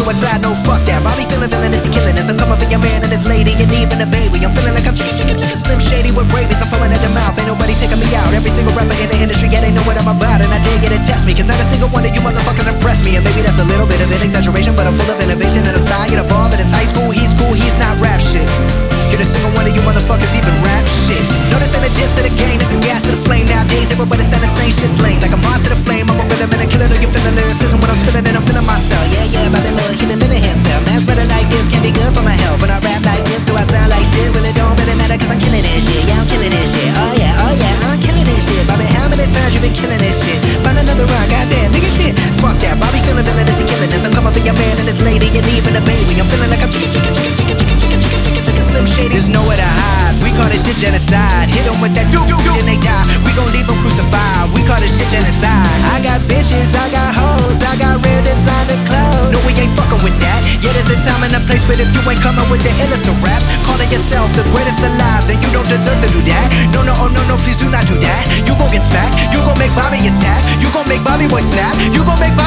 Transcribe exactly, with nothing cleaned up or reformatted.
west side, no fuck that. Bobby feeling villainous, he killing us. I'm coming for your man and his lady and even a baby. I'm feeling like I'm chicken, chicken, chicken, Slim Shady with rabies. I'm foaming at the mouth, ain't nobody taking me out. Every single rapper in the industry, yeah, they know what I'm about. And I dare get to test me, cause not a single one of you motherfuckers impress me. And maybe that's a little bit of an exaggeration, but I'm full of innovation. And I'm tired of all that is high school, he's cool, he's not rap shit. Get a single one of you motherfuckers even rap shit. Notice that a diss to the game, there's some gas to the flame. Nowadays everybody saying the same shit's lame. Like I'm on to the flame, I'm a rhythm and a killer. You feeling lyricism when I'm spilling and I'm feeling myself. Yeah, yeah, about the little keep it feeling himself. Man's better like this, can be good for my health. When I rap like this, do I sound like shit? Well, it don't really matter cause I'm killing this shit. Yeah, I'm killing this shit. Oh yeah, oh yeah, I'm killing this shit. Bobby, how many times you been killing this shit? Find another rhyme, goddamn, nigga shit. Fuck that, Bobby feeling villainous, he killing this. I'm coming for your man and his lady and even a baby. I'm feeling like I'm chicken, chicken, chicken, chicken, chicken, chicken, chicken, chicken, chicken, Slim Shady. There's nowhere to hide. We call this shit genocide. Hit them with that doo doo doo, then they die. We gon' leave them crucified. We call this shit genocide. I got bitches, I got hoes, I got rare designer clothes. No, we ain't fucking with that. Yeah, there's a time and a place, but if you ain't coming with the illest of raps, calling yourself the greatest alive, then you don't deserve to do that. No, no, oh no, no, please do not do that. You gon' get smacked. You gon' make Bobby attack. You gon' make Bobby boy snap. You gon' make